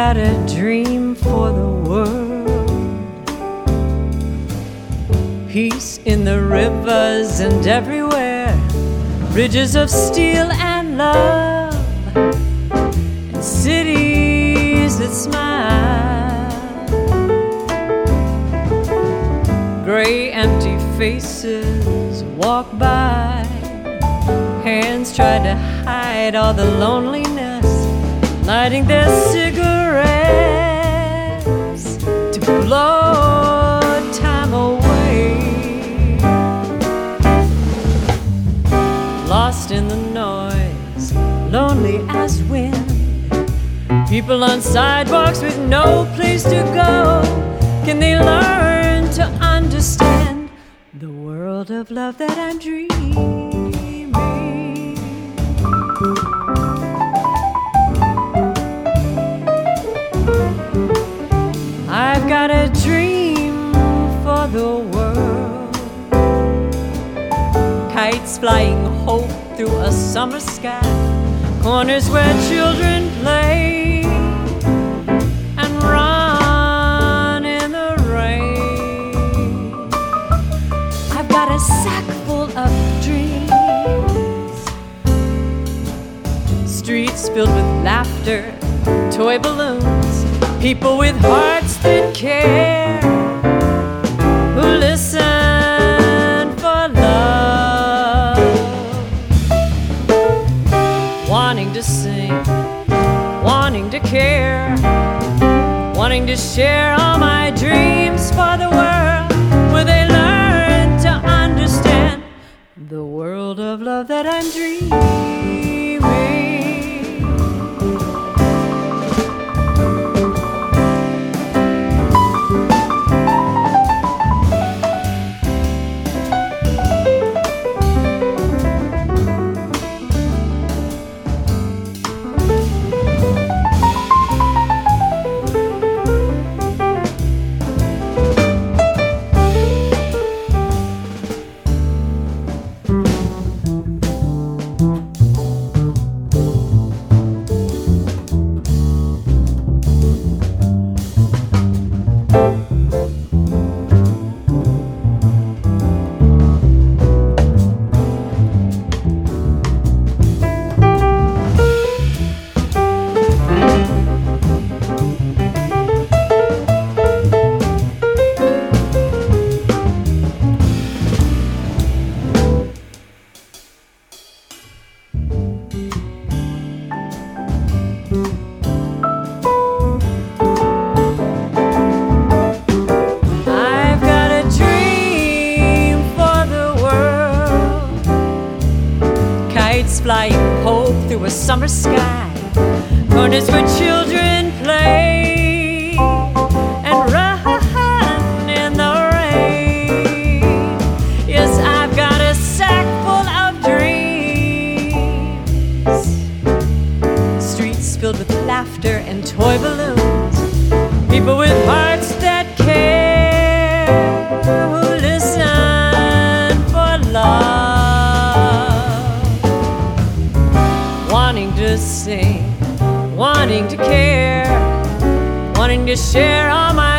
got a dream for the world. Peace in the rivers and everywhere, bridges of steel and love, and cities that smile. Gray, empty faces walk by, hands try to hide all the loneliness, lighting their cigarettes to blow time away. Lost in the noise, lonely as wind, people on sidewalks with no place to go. Can they learn to understand the world of love that I'm dreaming? I've got a dream for the world. Kites flying hope through a summer sky, corners where children play and run in the rain. I've got a sack full of dreams, streets filled with laughter, toy balloons, people with hearts that care, who listen for love, wanting to sing, wanting to care, wanting to share all my dreams for the world, where they learn to understand the world of love that I'm dreaming. Flying hope through a summer sky, corners where children play and run in the rain. Yes, I've got a sack full of dreams, streets filled with laughter and toy balloons, people with hearts that care, who listen for love, wanting to sing, wanting to care, wanting to share all my